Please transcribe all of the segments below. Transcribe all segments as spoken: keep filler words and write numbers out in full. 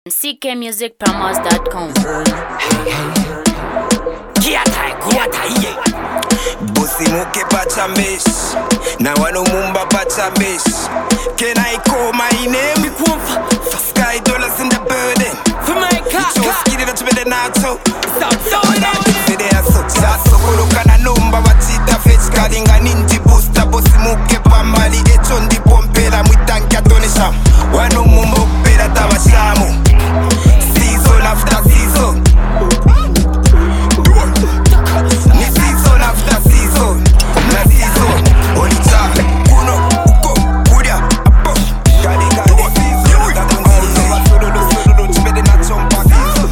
C K music promos dot com. Bossy muke pachambesh, na wano mumba pachambesh. Can I call my name? Sky dollars in the building. For my car, Just get it to the nato. stop, stop, Saso kuluka na numba wachita fetch kalinga ninti booster. Bossy muke pambali echondi pompela mwitanki atonisha. Wano mumba upela tabashamu. Season after season. Ni season after season. Na season. Olita kuno uko kuria apo. Kali kali season. Tatunzi solo solo chibede na chompa season.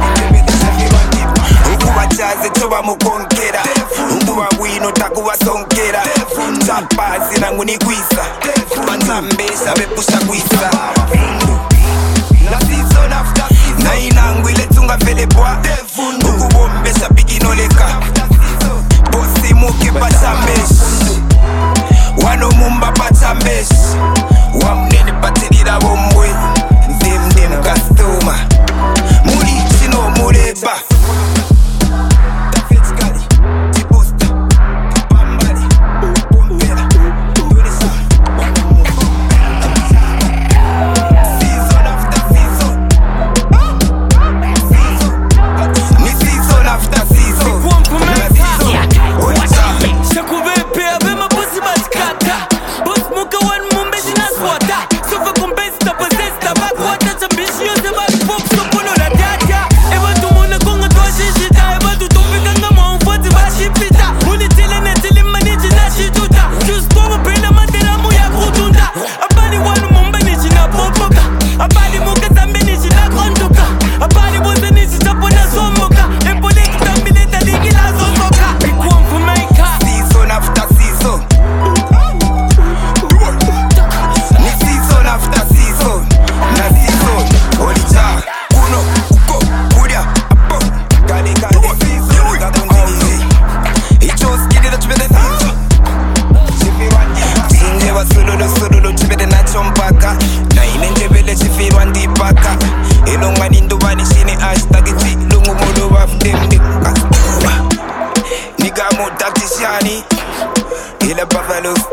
Ukuwa chaze choba mukonkera. Ukuwa wino takuwa sonkera. Chapazi nangu ni gwisa. Matambesha bepusha gwisa. Na season after season. Na inangu ile tunga vele bwa. Ukubombesha biginoleka. Bossy muke pachambesh. Wano mumba pachambesh. Wamnene patirira bombwe. Dem dem customer. Muri chino mureba. Nigga mo tacticiani, il a pas fait le